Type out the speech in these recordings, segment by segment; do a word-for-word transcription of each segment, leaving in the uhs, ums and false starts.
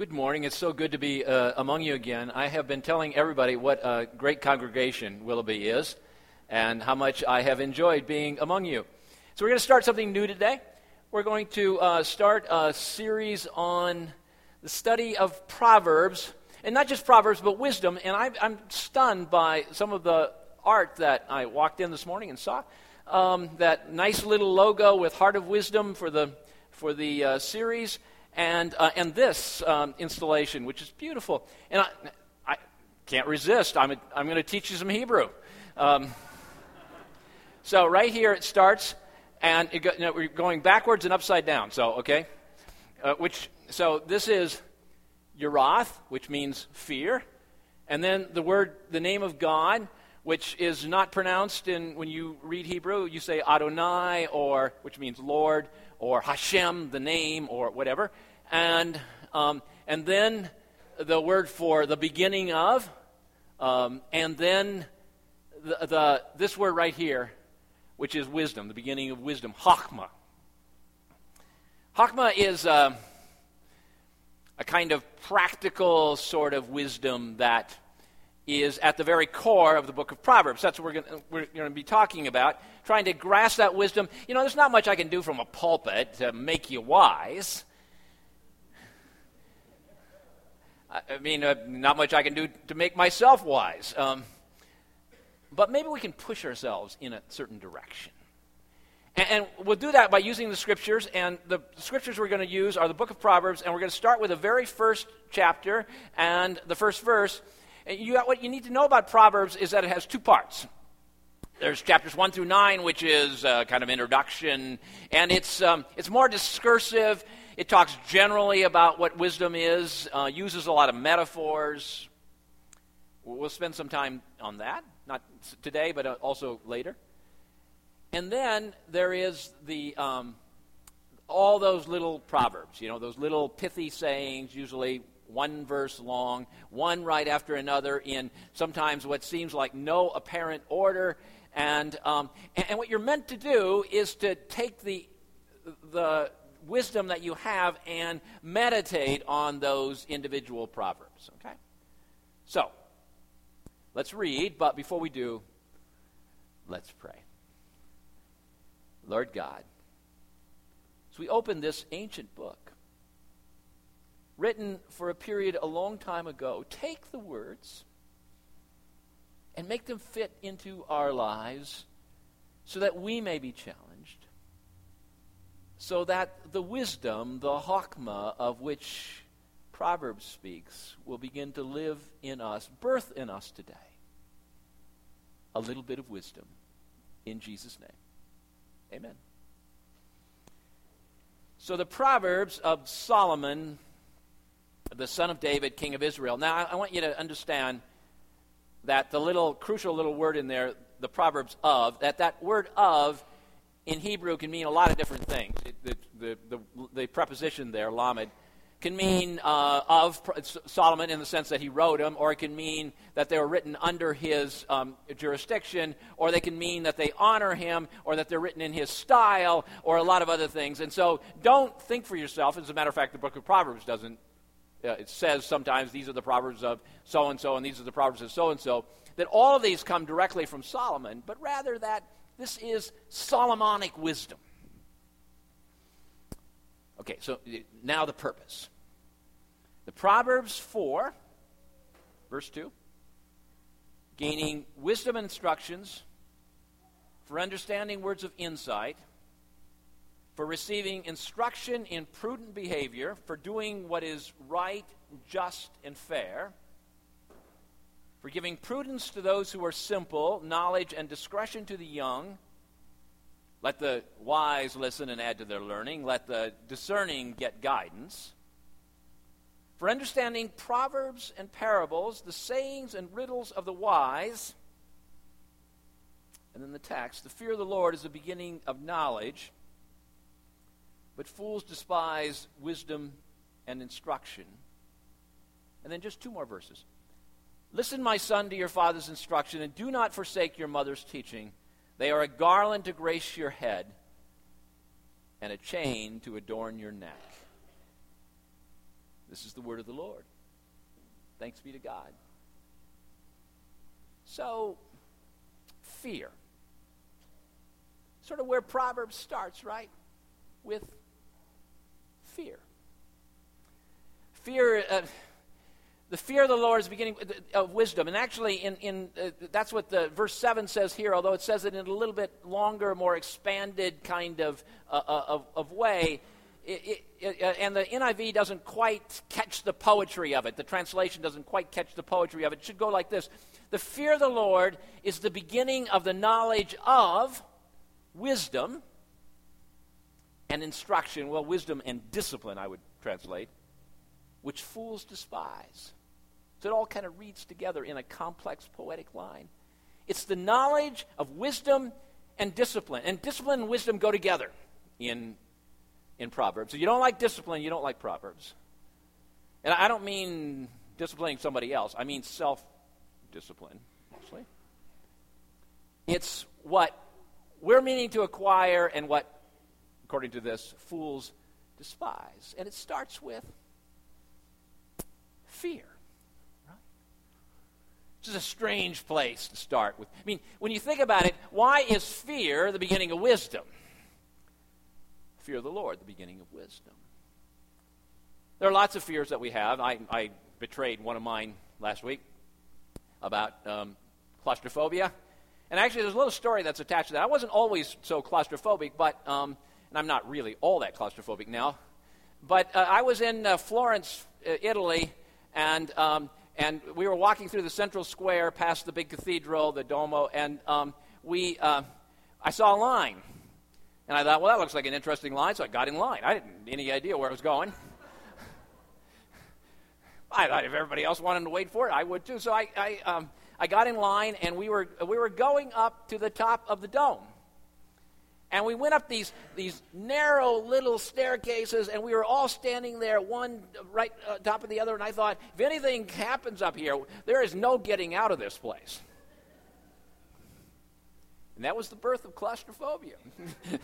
Good morning. It's so good to be uh, among you again. I have been telling everybody what a great congregation Willoughby is and how much I have enjoyed being among you. So we're going to start something new today. We're going to uh, start a series on the study of Proverbs, and not just Proverbs, but wisdom. And I, I'm stunned by some of the art that I walked in this morning and saw. Um, that nice little logo with Heart of Wisdom for the for the uh, series. And uh, and this um, installation, which is beautiful, and I, I can't resist. I'm a, I'm going to teach you some Hebrew. Um, so right here it starts, and it go, you know, we're going backwards and upside down. So okay, uh, which so this is Yerath, which means fear, and then the word, the name of God, which is not pronounced in when you read Hebrew. You say Adonai, or which means Lord, or Hashem, the name, or whatever. And um, and then the word for the beginning of, um, and then the, the this word right here, which is wisdom, the beginning of wisdom, Chachma. Chachma is uh, a kind of practical sort of wisdom that is at the very core of the book of Proverbs. That's what we're going we're going to be talking about, trying to grasp that wisdom. You know, there's not much I can do from a pulpit to make you wise. I mean, uh, not much I can do to make myself wise. Um, but maybe we can push ourselves in a certain direction. And, and we'll do that by using the scriptures. And the scriptures we're going to use are the book of Proverbs. And we're going to start with the very first chapter and the first verse. And you got, what you need to know about Proverbs is that it has two parts. There's chapters one through nine, which is uh, kind of introduction, and it's um, it's more discursive. It talks generally about what wisdom is, uh, uses a lot of metaphors. We'll spend some time on that, not today, but uh, also later. And then there is the um, all those little proverbs, you know, those little pithy sayings, usually one verse long, one right after another in sometimes what seems like no apparent order. And, um, and and what you're meant to do is to take the the wisdom that you have and meditate on those individual proverbs. Okay? So, let's read, but before we do, let's pray. Lord God, as we open this ancient book, written for a period a long time ago, take the words and make them fit into our lives so that we may be challenged, so that the wisdom, the Chachma of which Proverbs speaks, will begin to live in us, birth in us today. A little bit of wisdom in Jesus' name. Amen. So the Proverbs of Solomon, the son of David, king of Israel. Now, I, I want you to understand that the little crucial little word in there, the Proverbs of, that that word of in Hebrew can mean a lot of different things. It, the, the, the, the preposition there, lamed, can mean uh, of Solomon in the sense that he wrote them, or it can mean that they were written under his um, jurisdiction, or they can mean that they honor him, or that they're written in his style, or a lot of other things. And so don't think for yourself. As a matter of fact, the book of Proverbs doesn't. Uh, it says sometimes these are the Proverbs of so-and-so and these are the Proverbs of so-and-so, that all of these come directly from Solomon, but rather that this is Solomonic wisdom. Okay, so now the purpose. The Proverbs four, verse two, gaining wisdom and instructions for understanding words of insight, for receiving instruction in prudent behavior, for doing what is right, just, and fair, for giving prudence to those who are simple, knowledge and discretion to the young. Let the wise listen and add to their learning. Let the discerning get guidance. For understanding proverbs and parables, the sayings and riddles of the wise. And then the text, the fear of the Lord is the beginning of knowledge, but fools despise wisdom and instruction. And then just two more verses. Listen, my son, to your father's instruction, and do not forsake your mother's teaching. They are a garland to grace your head and a chain to adorn your neck. This is the word of the Lord. Thanks be to God. So, fear. Sort of where Proverbs starts, right? With fear. Fear, uh, the fear of the Lord is the beginning of wisdom. And actually, in, in uh, that's what the verse seven says here, although it says it in a little bit longer, more expanded kind of, uh, of, of way. It, it, it, and the N I V doesn't quite catch the poetry of it. The translation doesn't quite catch the poetry of it. It should go like this. The fear of the Lord is the beginning of the knowledge of wisdom and instruction. Well, wisdom and discipline, I would translate, which fools despise. So it all kind of reads together in a complex poetic line. It's the knowledge of wisdom and discipline. And discipline and wisdom go together in in Proverbs. If you don't like discipline, you don't like Proverbs. And I don't mean disciplining somebody else. I mean self-discipline, mostly. It's what we're meaning to acquire and what, according to this, fools despise. And it starts with fear. Right? This is a strange place to start with. I mean, when you think about it, why is fear the beginning of wisdom? Fear of the Lord, the beginning of wisdom. There are lots of fears that we have. I, I betrayed one of mine last week about um, claustrophobia. And actually, there's a little story that's attached to that. I wasn't always so claustrophobic, but, um, and I'm not really all that claustrophobic now, but uh, I was in uh, Florence, uh, Italy, and um, and we were walking through the central square past the big cathedral, the Duomo, and um, we, uh, I saw a line. And I thought, well, that looks like an interesting line, so I got in line. I didn't have any idea where it was going. I thought if everybody else wanted to wait for it, I would too. So I, I, um, I got in line, and we were we were going up to the top of the dome. And we went up these these narrow little staircases, and we were all standing there, one right on top of the other. And I thought, if anything happens up here, there is no getting out of this place. And that was the birth of claustrophobia. There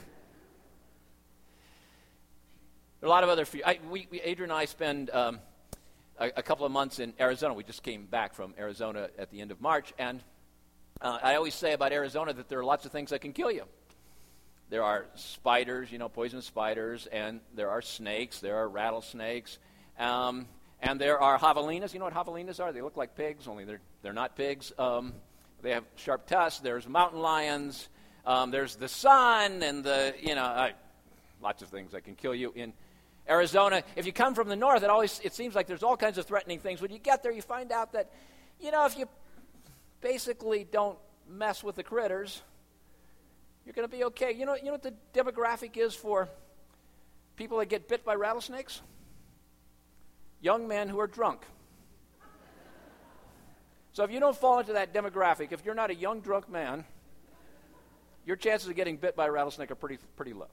are a lot of other fears. I, we, we, Adrian and I spend um, a, a couple of months in Arizona. We just came back from Arizona at the end of March. And uh, I always say about Arizona that there are lots of things that can kill you. There are spiders, you know, poisonous spiders, and there are snakes, there are rattlesnakes, um, and there are javelinas. You know what javelinas are? They look like pigs, only they're, they're not pigs. Um They have sharp tusks. There's mountain lions. Um, there's the sun and the, you know, uh, lots of things that can kill you in Arizona. If you come from the north, it always it seems like there's all kinds of threatening things. When you get there, you find out that, you know, if you basically don't mess with the critters, you're going to be okay. You know, you know what the demographic is for people that get bit by rattlesnakes? Young men who are drunk. So if you don't fall into that demographic, if you're not a young, drunk man, your chances of getting bit by a rattlesnake are pretty pretty low.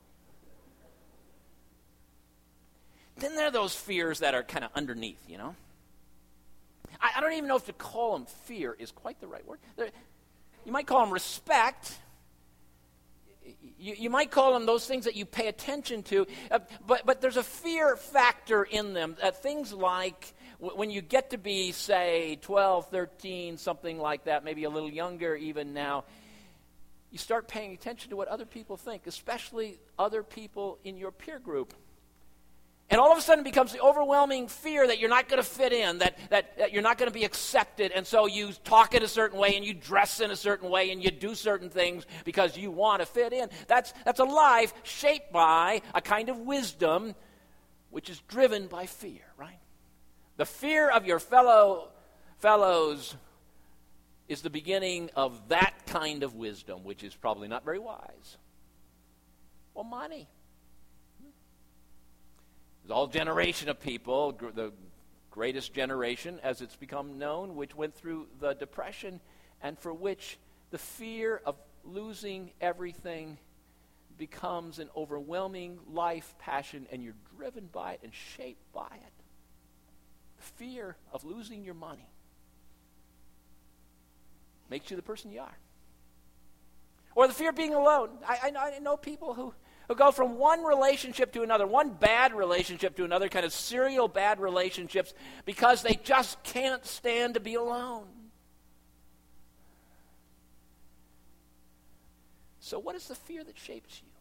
Then there are those fears that are kind of underneath, you know. I, I don't even know if to call them fear is quite the right word. They're, you might call them respect. You, you might call them those things that you pay attention to. Uh, but, but there's a fear factor in them. Uh, things like when you get to be, say, twelve, thirteen, something like that, maybe a little younger even now, you start paying attention to what other people think, especially other people in your peer group. And all of a sudden it becomes the overwhelming fear that you're not going to fit in, that, that, that you're not going to be accepted, and so you talk in a certain way, and you dress in a certain way, and you do certain things because you want to fit in. That's, that's a life shaped by a kind of wisdom which is driven by fear, right? The fear of your fellow fellows is the beginning of that kind of wisdom, which is probably not very wise. Well, money. There's all generation of people, gr- the greatest generation as it's become known, which went through the Depression, and for which the fear of losing everything becomes an overwhelming life passion, and you're driven by it and shaped by it. The fear of losing your money makes you the person you are. Or the fear of being alone. I, I, I know people who, who go from one relationship to another, one bad relationship to another, kind of serial bad relationships, because they just can't stand to be alone. So what is the fear that shapes you?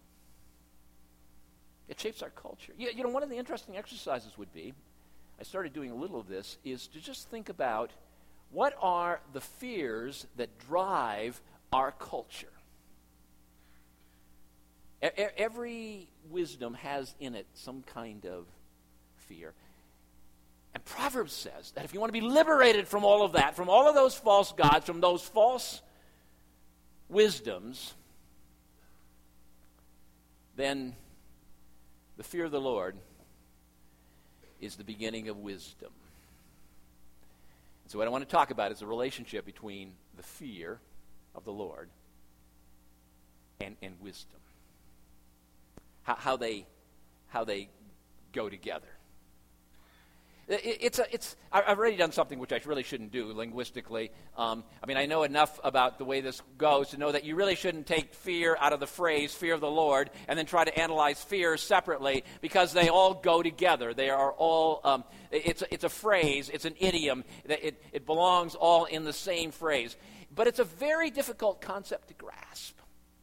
It shapes our culture. You, you know, one of the interesting exercises would be, I started doing a little of this, is to just think about what are the fears that drive our culture. E- every wisdom has in it some kind of fear. And Proverbs says that if you want to be liberated from all of that, from all of those false gods, from those false wisdoms, then the fear of the Lord is the beginning of wisdom. And so what I want to talk about is the relationship between the fear of the Lord and, and wisdom. How, how they how they go together. It, it's a, it's. I've already done something which I really shouldn't do linguistically. Um, I mean, I know enough about the way this goes to know that you really shouldn't take fear out of the phrase "fear of the Lord" and then try to analyze fear separately, because they all go together. They are all. Um, it's it's a phrase. It's an idiom. It it belongs all in the same phrase. But it's a very difficult concept to grasp.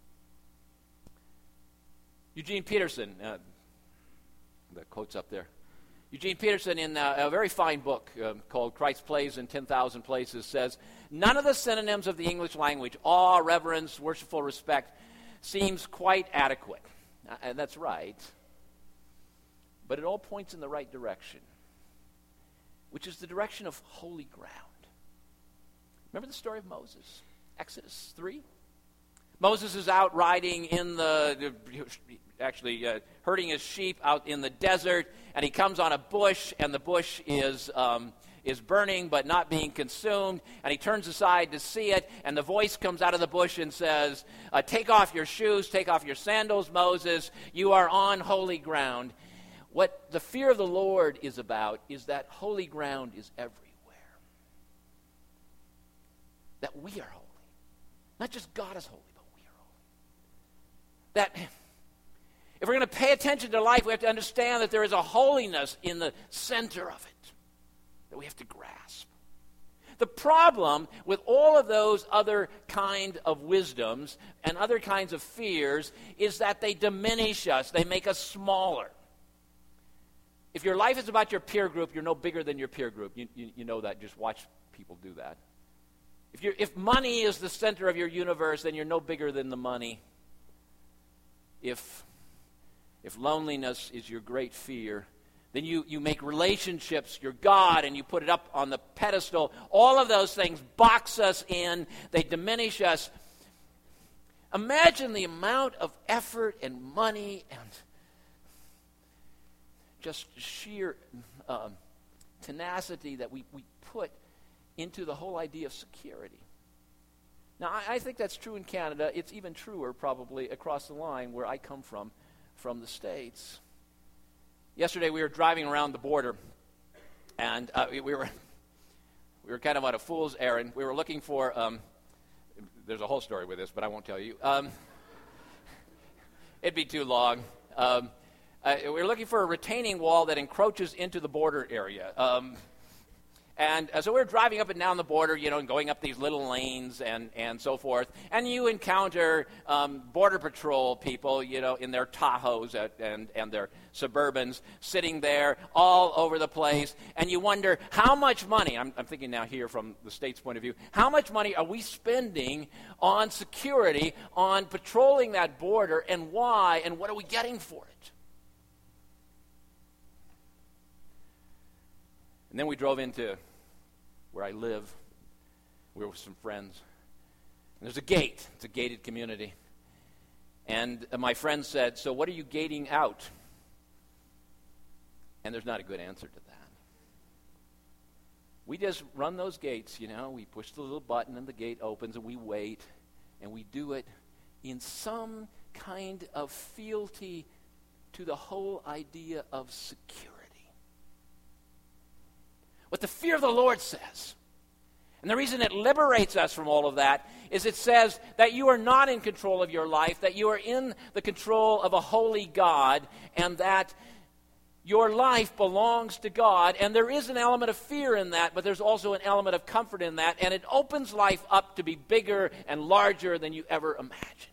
Eugene Peterson, uh, the quote's up there. Eugene Peterson, in uh, a very fine book uh, called Christ Plays in ten thousand Places, says, none of the synonyms of the English language, awe, reverence, worshipful respect, seems quite adequate. Uh, and that's right. But it all points in the right direction, which is the direction of holy ground. Remember the story of Moses? Exodus three? Moses is out riding in the, actually uh, herding his sheep out in the desert, and he comes on a bush, and the bush is um, is burning but not being consumed, and he turns aside to see it, and the voice comes out of the bush and says, uh, take off your shoes, take off your sandals, Moses, you are on holy ground. What the fear of the Lord is about is that holy ground is everywhere. That we are holy. Not just God is holy. That if we're going to pay attention to life, we have to understand that there is a holiness in the center of it that we have to grasp. The problem with all of those other kind of wisdoms and other kinds of fears is that they diminish us. They make us smaller. If your life is about your peer group, you're no bigger than your peer group. You, you, you know that. Just watch people do that. If, you're, if money is the center of your universe, then you're no bigger than the money. If, if loneliness is your great fear, then you, you make relationships your God and you put it up on the pedestal. All of those things box us in. They diminish us. Imagine the amount of effort and money and just sheer um, tenacity that we, we put into the whole idea of security. Now, I, I think that's true in Canada. It's even truer, probably, across the line where I come from, from the States. Yesterday, we were driving around the border, and uh, we, we were we were kind of on a fool's errand. We were looking for, um, there's a whole story with this, but I won't tell you. Um, it'd be too long. Um, uh, we were looking for a retaining wall that encroaches into the border area. Um And uh, so we're driving up and down the border, you know, and going up these little lanes and, and so forth. And you encounter um, Border Patrol people, you know, in their Tahoes at, and, and their Suburbans sitting there all over the place. And you wonder how much money, I'm, I'm thinking now here from the state's point of view, how much money are we spending on security, on patrolling that border, and why, and what are we getting for it? And then we drove into where I live. We were with some friends. And there's a gate. It's a gated community. And uh, my friend said, so what are you gating out? And there's not a good answer to that. We just run those gates, you know. We push the little button and the gate opens and we wait. And we do it in some kind of fealty to the whole idea of security. What the fear of the Lord says, And the reason it liberates us from all of that is it says that you are not in control of your life, that you are in the control of a holy God, and that your life belongs to God. And there is an element of fear in that, but there's also an element of comfort in that, and it opens life up to be bigger and larger than you ever imagined.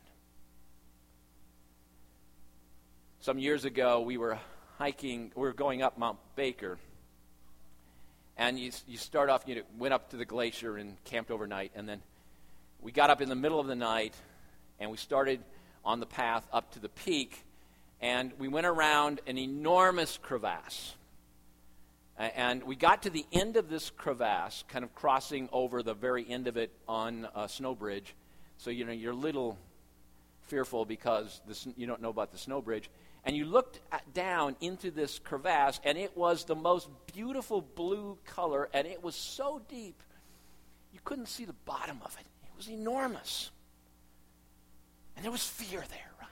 Some years ago, we were hiking, we were going up Mount Baker, and you, you start off, you know, went up to the glacier and camped overnight, and then we got up in the middle of the night, and we started on the path up to the peak, and we went around an enormous crevasse. And we got to the end of this crevasse, kind of crossing over the very end of it on a snow bridge. So, you know, you're a little fearful because this, you don't know about the snow bridge. And you looked at, down into this crevasse, and it was the most beautiful blue color, and it was so deep, you couldn't see the bottom of it. It was enormous. And there was fear there, right?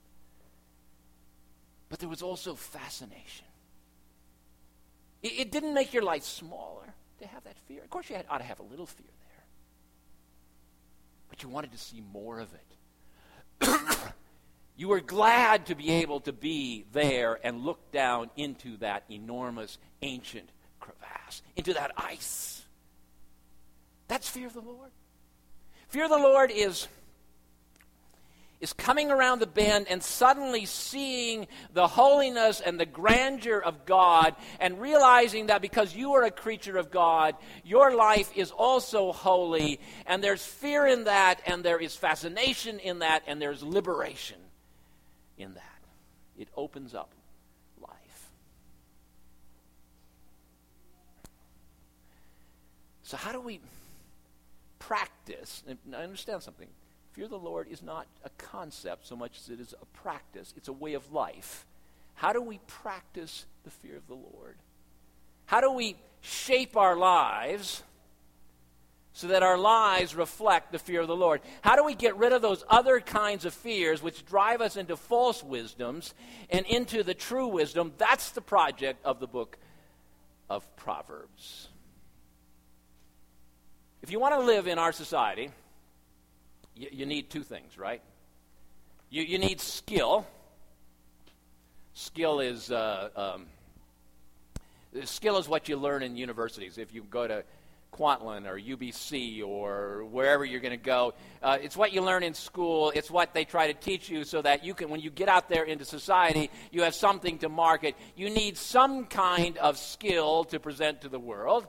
But there was also fascination. It, it didn't make your life smaller to have that fear. Of course, you had, ought to have a little fear there. But you wanted to see more of it. You were glad to be able to be there and look down into that enormous, ancient crevasse, into that ice. That's fear of the Lord. Fear of the Lord is, is coming around the bend and suddenly seeing the holiness and the grandeur of God and realizing that because you are a creature of God, your life is also holy, and there's fear in that, and there is fascination in that, and there's liberation in that. It opens up life. So how do we practice? And I understand something. Fear of the Lord is not a concept so much as it is a practice. It's a way of life. How do we practice the fear of the Lord? How do we shape our lives so that our lives reflect the fear of the Lord? How do we get rid of those other kinds of fears which drive us into false wisdoms and into the true wisdom? That's the project of the book of Proverbs. If you want to live in our society, you, you need two things, right? You, you need skill. Skill is uh, um, skill is what you learn in universities. If you go to Kwantlen or U B C or wherever you're going to go. Uh, it's what you learn in school. It's what they try to teach you so that you can, when you get out there into society, you have something to market. You need some kind of skill to present to the world.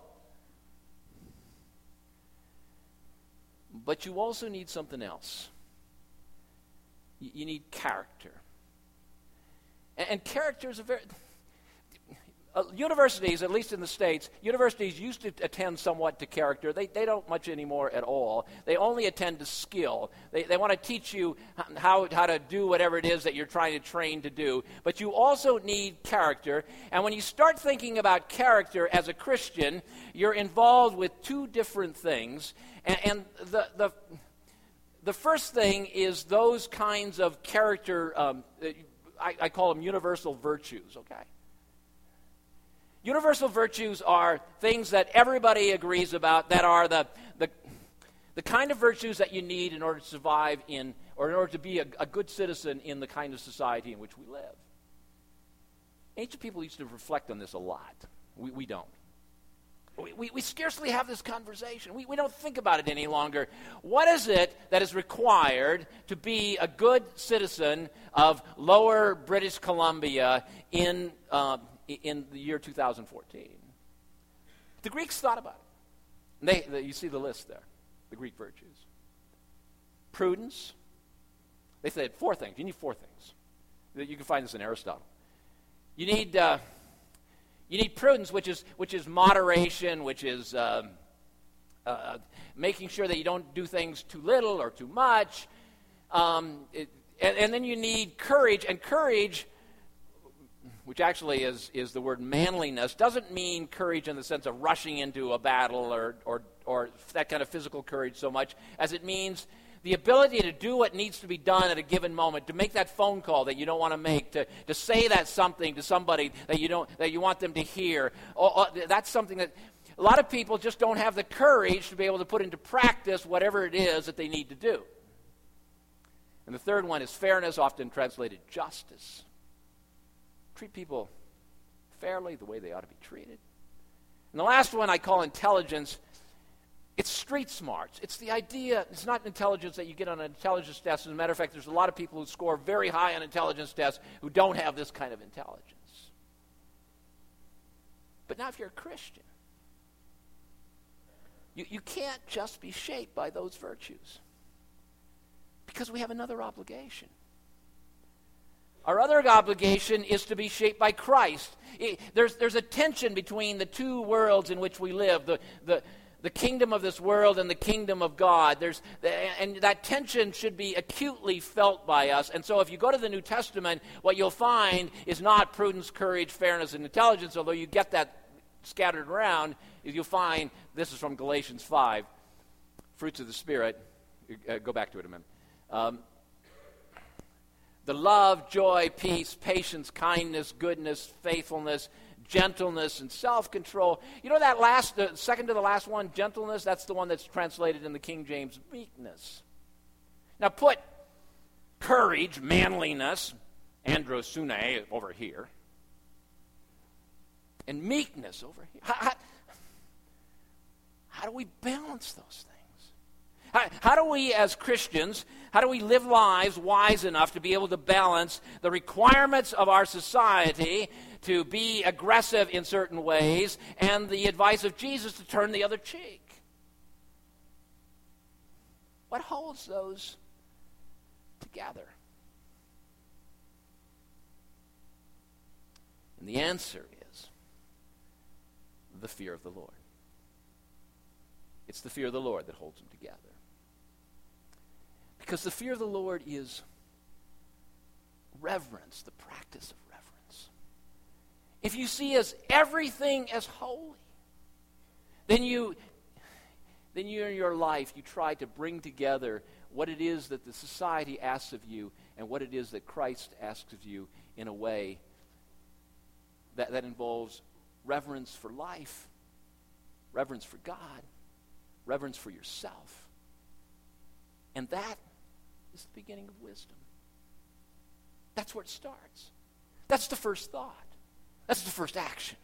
But you also need something else. You, you need character. And, and character is a very... Uh, universities, at least in the States, universities used to attend somewhat to character. They, they don't much anymore at all. They only attend to skill. They, they want to teach you how, how to do whatever it is that you're trying to train to do. But you also need character. And when you start thinking about character as a Christian, you're involved with two different things. And, and the, the, the first thing is those kinds of character, um, I, I call them universal virtues, okay? Universal virtues are things that everybody agrees about, that are the, the, the kind of virtues that you need in order to survive in, or in order to be a, a good citizen in the kind of society in which we live. Ancient people used to reflect on this a lot. We, we don't. We, we, we scarcely have this conversation. We, we don't think about it any longer. What is it that is required to be a good citizen of Lower British Columbia in... Uh, in the year two thousand fourteen. The Greeks thought about it. They, they, you see the list there, the Greek virtues. Prudence. They said four things. You need four things. You can find this in Aristotle. You need uh, you need prudence, which is which is moderation, which is um, uh, making sure that you don't do things too little or too much. Um, it, and, and then you need courage, and courage, which actually is, is the word manliness, doesn't mean courage in the sense of rushing into a battle or, or, or that kind of physical courage so much as it means The ability to do what needs to be done at a given moment, to make that phone call that you don't want to make, to, to say that something to somebody that you don't that you want them to hear. Or, or, that's something that a lot of people just don't have the courage to be able to put into practice whatever it is that they need to do. And the third one is fairness, often translated justice. Treat people fairly, the way they ought to be treated. And the last one I call intelligence. It's street smarts. It's the idea, it's not intelligence that you get on an intelligence test. As a matter of fact, there's a lot of people who score very high on intelligence tests who don't have this kind of intelligence. But now if you're a Christian, you, you can't just be shaped by those virtues, because we have another obligation. Our other obligation is to be shaped by Christ. It, there's, there's a tension between the two worlds in which we live, the, the, the kingdom of this world and the kingdom of God. There's, and that tension should be acutely felt by us. And so if you go to the New Testament, what you'll find is not prudence, courage, fairness, and intelligence, although you get that scattered around. You'll find, this is from Galatians five, fruits of the Spirit. Uh, go back to it a minute. Um, the love, joy, peace, patience, kindness, goodness, faithfulness, gentleness, and self-control. You know that last, the second to the last one, gentleness, that's the one that's translated in the King James, meekness. Now put courage, manliness, androsune over here, and meekness over here. How, how, how do we balance those things? How, how do we, as Christians, how do we live lives wise enough to be able to balance the requirements of our society to be aggressive in certain ways and the advice of Jesus to turn the other cheek? What holds those together? And the answer is the fear of the Lord. It's the fear of the Lord that holds them together. Because the fear of the Lord is reverence, the practice of reverence. If you see as everything as holy, then you, then you in your life, you try to bring together what it is that the society asks of you and what it is that Christ asks of you in a way that, that involves reverence for life, reverence for God, reverence for yourself. And that is the beginning of wisdom. That's where it starts. That's the first thought. That's the first action.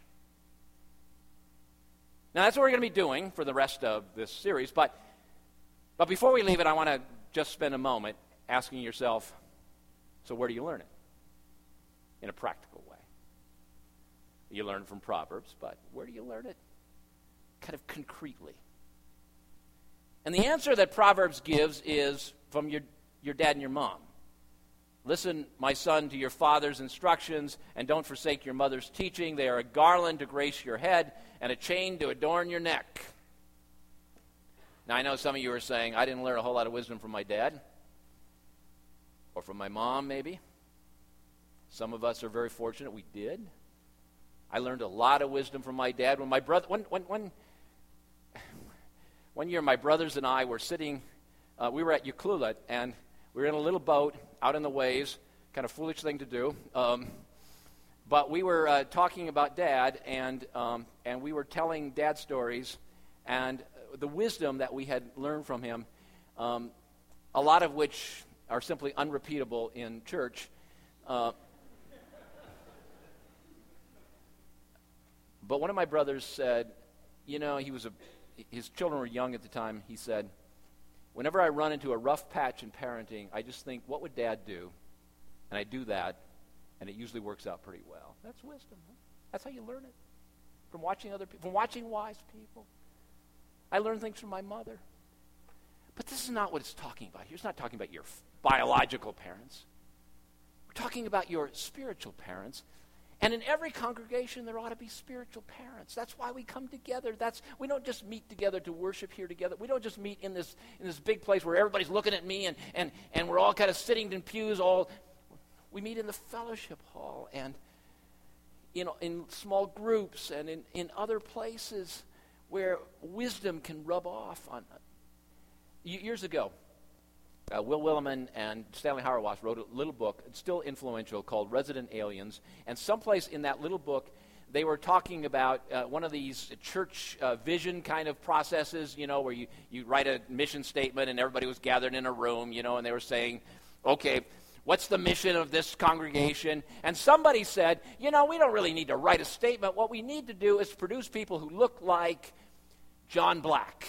Now, that's what we're going to be doing for the rest of this series. But, but before we leave it, I want to just spend a moment asking yourself, so where do you learn it? In a practical way. You learn from Proverbs, but where do you learn it? Kind of concretely. And the answer that Proverbs gives is from your, your dad and your mom. Listen, my son, to your father's instructions, and don't forsake your mother's teaching. They are a garland to grace your head and a chain to adorn your neck. Now, I know some of you are saying, I didn't learn a whole lot of wisdom from my dad. Or from my mom, maybe. Some of us are very fortunate we did. I learned a lot of wisdom from my dad. When my brother, when, when, when, one year my brothers and I were sitting, uh, we were at Ucluelet, and we were in a little boat out in the waves, kind of foolish thing to do. Um, but we were uh, talking about Dad, and um, and we were telling Dad stories, and the wisdom that we had learned from him, um, a lot of which are simply unrepeatable in church. Uh, but one of my brothers said, you know, he was a, his children were young at the time. He said, whenever I run into a rough patch in parenting, I just think, what would Dad do? And I do that, and it usually works out pretty well. That's wisdom. Huh? That's how you learn it. From watching other people, from watching wise people. I learned things from my mother. But this is not what it's talking about here. It's not talking about your biological parents. We're talking about your spiritual parents. And in every congregation, there ought to be spiritual parents. That's why we come together. That's we don't just meet together to worship here together. We don't just meet in this in this big place where everybody's looking at me and and, and we're all kind of sitting in pews. All we meet in the fellowship hall and you know in small groups and in, in other places where wisdom can rub off on. Years ago, Uh, Will Willimon and Stanley Hauerwas wrote a little book, it's still influential, called Resident Aliens. And someplace in that little book, they were talking about uh, one of these church uh, vision kind of processes, you know, where you, you write a mission statement and everybody was gathered in a room, you know, and they were saying, okay, what's the mission of this congregation? And somebody said, you know, we don't really need to write a statement. What we need to do is produce people who look like John Black.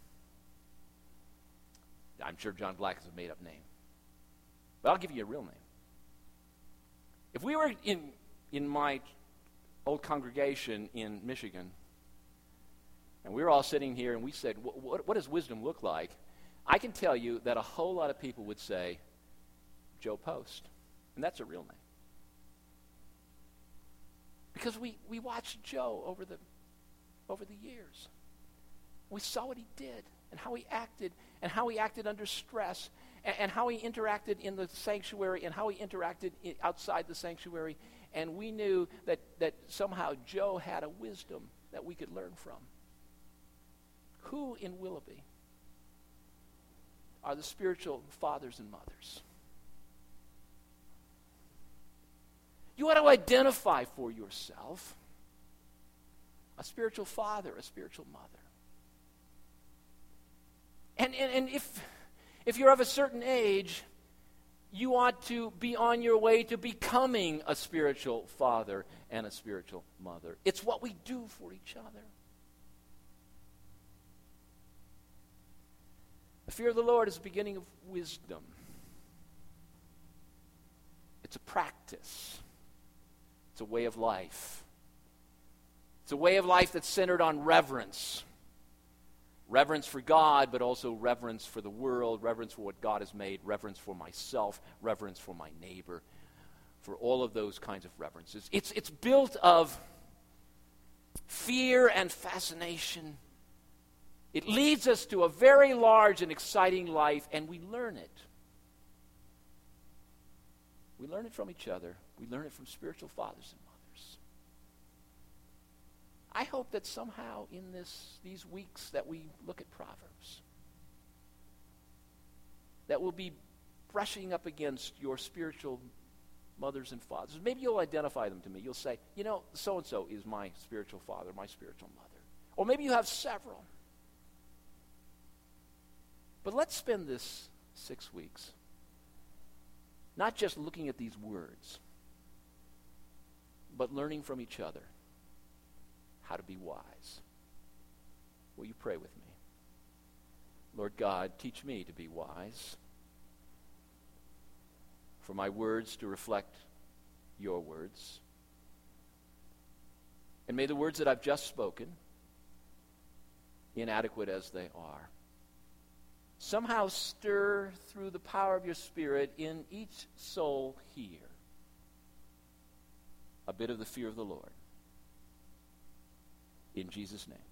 I'm sure John Black is a made-up name. But I'll give you a real name. If we were in, in my old congregation in Michigan, and we were all sitting here and we said, what, what does wisdom look like? I can tell you that a whole lot of people would say, Joe Post. And that's a real name. Because we, we watched Joe over the, over the years. We saw what he did and how he acted and how he acted under stress and, and how he interacted in the sanctuary and how he interacted in, outside the sanctuary. And we knew that, that somehow Joe had a wisdom that we could learn from. Who in Willoughby are the spiritual fathers and mothers? You ought to identify for yourself a spiritual father, a spiritual mother. And, and, and if, if you're of a certain age, you ought to be on your way to becoming a spiritual father and a spiritual mother. It's what we do for each other. The fear of the Lord is the beginning of wisdom. It's a practice. It's a way of life. It's a way of life that's centered on reverence. Reverence for God, but also reverence for the world, reverence for what God has made, reverence for myself, reverence for my neighbor, for all of those kinds of reverences. It's, it's built of fear and fascination. It leads us to a very large and exciting life, and we learn it. We learn it from each other. We learn it from spiritual fathers and mothers. I hope that somehow in this these weeks that we look at Proverbs, that we'll be brushing up against your spiritual mothers and fathers. Maybe you'll identify them to me. You'll say, you know, so-and-so is my spiritual father, my spiritual mother. Or maybe you have several. But let's spend this six weeks not just looking at these words, but learning from each other how to be wise. Will you pray with me? Lord God, teach me to be wise, for my words to reflect your words. And may the words that I've just spoken, inadequate as they are, somehow stir through the power of your Spirit in each soul here a bit of the fear of the Lord. In Jesus' name.